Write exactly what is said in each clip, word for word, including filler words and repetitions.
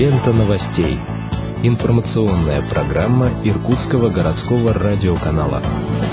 Лента новостей. Информационная программа Иркутского городского радиоканала.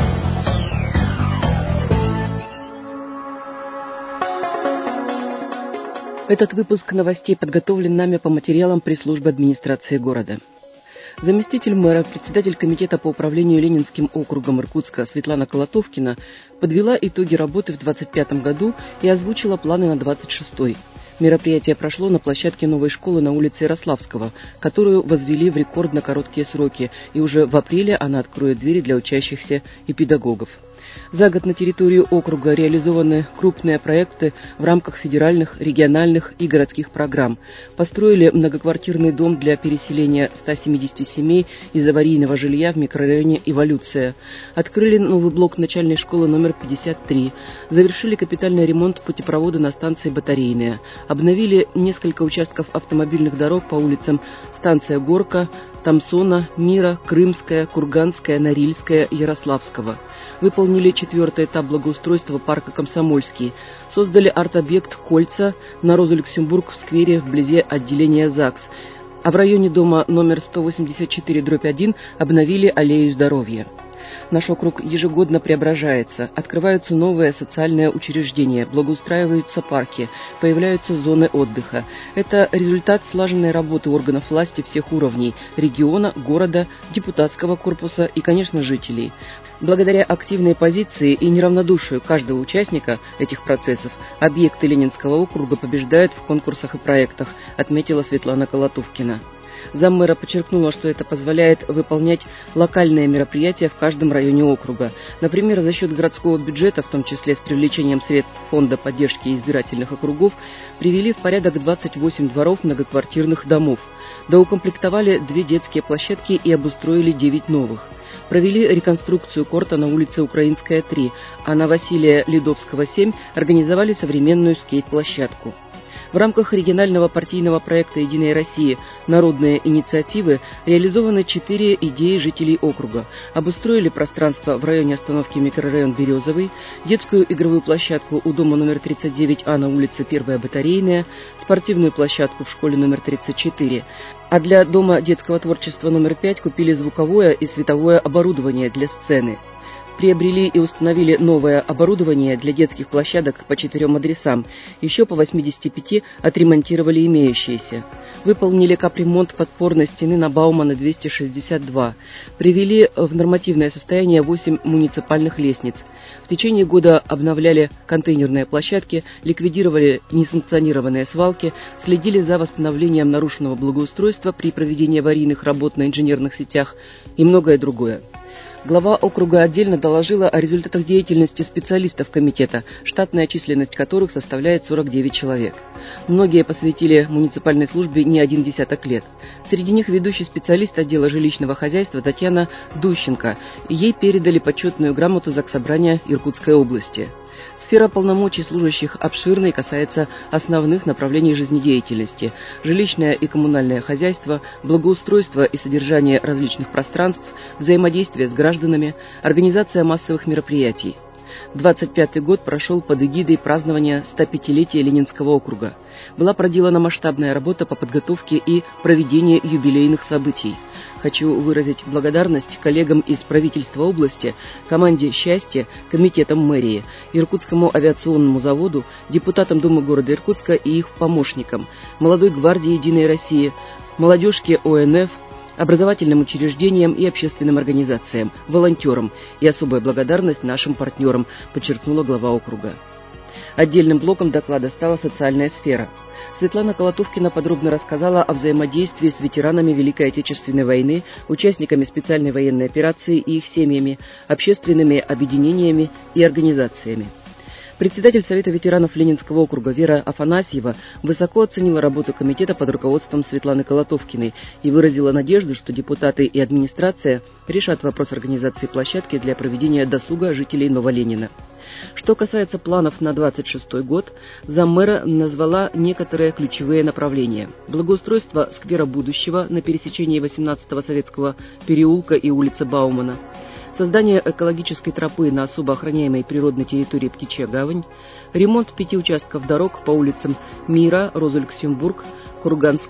Этот выпуск новостей подготовлен нами по материалам пресс-службы администрации города. Заместитель мэра, председатель комитета по управлению Ленинским округом Иркутска Светлана Колотовкина подвела итоги работы в двадцать пятом году и озвучила планы на двадцать шестой. Мероприятие прошло на площадке новой школы на улице Ярославского, которую возвели в рекордно короткие сроки, и уже в апреле она откроет двери для учащихся и педагогов. За год на территории округа реализованы крупные проекты в рамках федеральных, региональных и городских программ. Построили многоквартирный дом для переселения ста семидесяти семей из аварийного жилья в микрорайоне «Эволюция». Открыли новый блок начальной школы номер пятьдесят три. Завершили капитальный ремонт путепровода на станции «Батарейная». Обновили несколько участков автомобильных дорог по улицам станция Горка, Тамсона, Мира, Крымская, Курганская, Норильская, Ярославского. Выполнили четвертый этап благоустройства парка «Комсомольский». Создали арт-объект «Кольца» на Розу-Люксембург в сквере вблизи отделения ЗАГС. А в районе дома номер сто восемьдесят четыре дробь один обновили аллею здоровья. Наш округ ежегодно преображается, открываются новые социальные учреждения, благоустраиваются парки, появляются зоны отдыха. Это результат слаженной работы органов власти всех уровней – региона, города, депутатского корпуса и, конечно, жителей. Благодаря активной позиции и неравнодушию каждого участника этих процессов объекты Ленинского округа побеждают в конкурсах и проектах, отметила Светлана Колотовкина. Заммэра подчеркнула, что это позволяет выполнять локальные мероприятия в каждом районе округа. Например, за счет городского бюджета, в том числе с привлечением средств Фонда поддержки избирательных округов, привели в порядок двадцать восемь дворов многоквартирных домов. Доукомплектовали две детские площадки и обустроили девять новых. Провели реконструкцию корта на улице Украинская, три, а на Василия Ледовского, семь организовали современную скейт-площадку. В рамках регионального партийного проекта «Единой России. Народные инициативы» реализованы четыре идеи жителей округа. Обустроили пространство в районе остановки микрорайон Березовый, детскую игровую площадку у дома номер тридцать девять А на улице Первая Батарейная, спортивную площадку в школе номер тридцать четыре. А для дома детского творчества номер пять купили звуковое и световое оборудование для сцены. Приобрели и установили новое оборудование для детских площадок по четырем адресам. Еще по восьмидесяти пяти отремонтировали имеющиеся. Выполнили капремонт подпорной стены на Баумана двести шестьдесят два. Привели в нормативное состояние восемь муниципальных лестниц. В течение года обновляли контейнерные площадки, ликвидировали несанкционированные свалки, следили за восстановлением нарушенного благоустройства при проведении аварийных работ на инженерных сетях и многое другое. Глава округа отдельно доложила о результатах деятельности специалистов комитета, штатная численность которых составляет сорок девять человек. Многие посвятили муниципальной службе не один десяток лет. Среди них ведущий специалист отдела жилищного хозяйства Татьяна Дущенко. Ей передали почетную грамоту Заксобрания Иркутской области. Сфера полномочий служащих обширна и касается основных направлений жизнедеятельности – жилищное и коммунальное хозяйство, благоустройство и содержание различных пространств, взаимодействие с гражданами, организация массовых мероприятий. двадцать пятый год прошел под эгидой празднования ста пятилетия Ленинского округа. Была проделана масштабная работа по подготовке и проведению юбилейных событий. Хочу выразить благодарность коллегам из правительства области, команде «Счастье», комитетам мэрии, Иркутскому авиационному заводу, депутатам Думы города Иркутска и их помощникам, Молодой гвардии Единой России, молодежке О Н Ф, образовательным учреждениям и общественным организациям, волонтерам и особая благодарность нашим партнерам, подчеркнула глава округа. Отдельным блоком доклада стала социальная сфера. Светлана Колотовкина подробно рассказала о взаимодействии с ветеранами Великой Отечественной войны, участниками специальной военной операции и их семьями, общественными объединениями и организациями. Председатель Совета ветеранов Ленинского округа Вера Афанасьева высоко оценила работу комитета под руководством Светланы Колотовкиной и выразила надежду, что депутаты и администрация решат вопрос организации площадки для проведения досуга жителей Новоленина. Что касается планов на двадцать шестой год, заммэра назвала некоторые ключевые направления. Благоустройство сквера будущего на пересечении восемнадцатого Советского переулка и улицы Баумана, создание экологической тропы на особо охраняемой природной территории Птичья гавань, ремонт пяти участков дорог по улицам Мира, Роза-Люксембург, Курганская,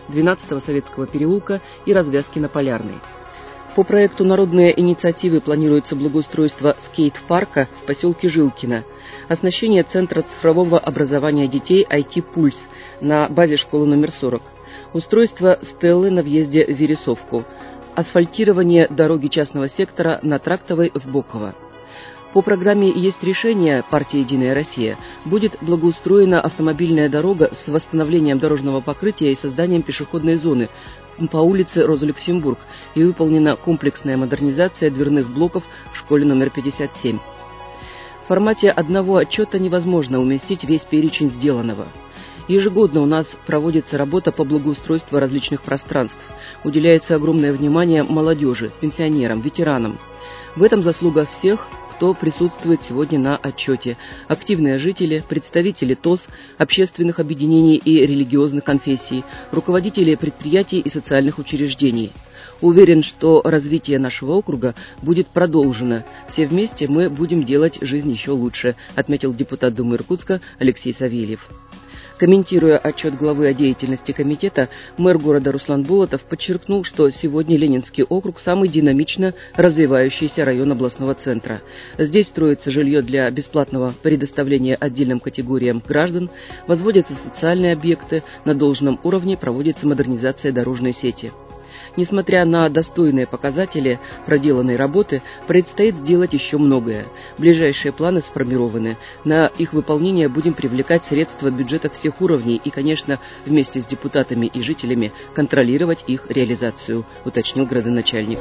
двенадцатого Советского переулка и развязки на Полярной. По проекту «Народные инициативы» планируется благоустройство скейт-парка в поселке Жилкино, оснащение Центра цифрового образования детей ай ти-Пульс на базе школы номер сорок, устройство стеллы на въезде в Вересовку, асфальтирование дороги частного сектора на Трактовой в Боково. По программе «Есть решение» партии «Единая Россия» будет благоустроена автомобильная дорога с восстановлением дорожного покрытия и созданием пешеходной зоны по улице Роза Люксембург и выполнена комплексная модернизация дверных блоков в школе номер пятьдесят семь. В формате одного отчета невозможно уместить весь перечень сделанного. Ежегодно у нас проводится работа по благоустройству различных пространств. Уделяется огромное внимание молодежи, пенсионерам, ветеранам. В этом заслуга всех, кто присутствует сегодня на отчете: активные жители, представители ТОС, общественных объединений и религиозных конфессий, руководители предприятий и социальных учреждений. Уверен, что развитие нашего округа будет продолжено. Все вместе мы будем делать жизнь еще лучше, отметил депутат Думы Иркутска Алексей Савельев. Комментируя отчет главы о деятельности комитета, мэр города Руслан Болотов подчеркнул, что сегодня Ленинский округ – самый динамично развивающийся район областного центра. Здесь строится жилье для бесплатного предоставления отдельным категориям граждан, возводятся социальные объекты, на должном уровне проводится модернизация дорожной сети. Несмотря на достойные показатели проделанной работы, предстоит сделать еще многое. Ближайшие планы сформированы. На их выполнение будем привлекать средства бюджета всех уровней и, конечно, вместе с депутатами и жителями контролировать их реализацию, уточнил градоначальник.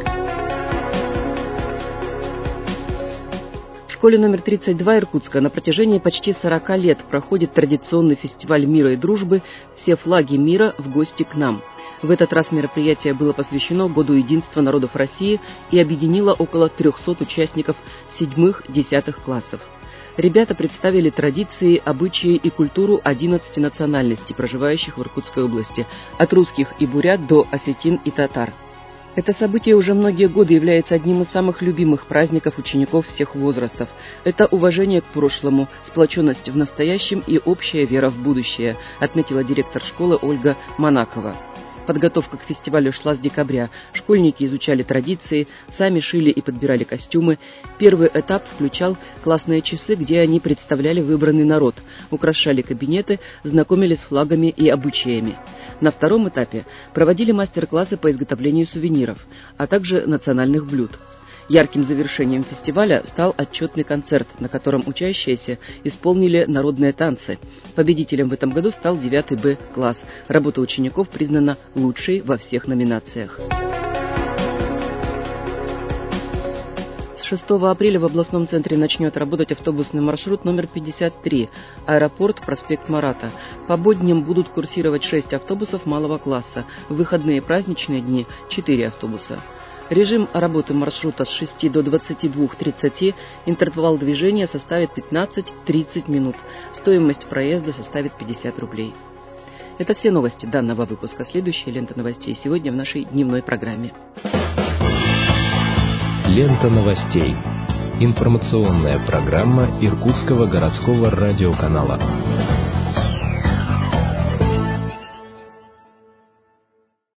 В школе номер тридцать два Иркутска на протяжении почти сорока лет проходит традиционный фестиваль мира и дружбы «Все флаги мира в гости к нам». В этот раз мероприятие было посвящено Году единства народов России и объединило около трехсот участников седьмых-десятых классов. Ребята представили традиции, обычаи и культуру одиннадцати национальностей, проживающих в Иркутской области, от русских и бурят до осетин и татар. Это событие уже многие годы является одним из самых любимых праздников учеников всех возрастов. Это уважение к прошлому, сплоченность в настоящем и общая вера в будущее, отметила директор школы Ольга Монакова. Подготовка к фестивалю шла с декабря. Школьники изучали традиции, сами шили и подбирали костюмы. Первый этап включал классные часы, где они представляли выбранный народ, украшали кабинеты, знакомились с флагами и обычаями. На втором этапе проводили мастер-классы по изготовлению сувениров, а также национальных блюд. Ярким завершением фестиваля стал отчетный концерт, на котором учащиеся исполнили народные танцы. Победителем в этом году стал девятый Б класс. Работа учеников признана лучшей во всех номинациях. С шестого апреля в областном центре начнет работать автобусный маршрут номер пятьдесят три, аэропорт, проспект Марата. По будням будут курсировать шесть автобусов малого класса, в выходные и праздничные дни – четыре автобуса. Режим работы маршрута с шести до двадцати двух тридцати, интервал движения составит пятнадцать-тридцать минут, стоимость проезда составит пятьдесят рублей. Это все новости данного выпуска. Следующая лента новостей сегодня в нашей дневной программе. Лента новостей. Информационная программа Иркутского городского радиоканала.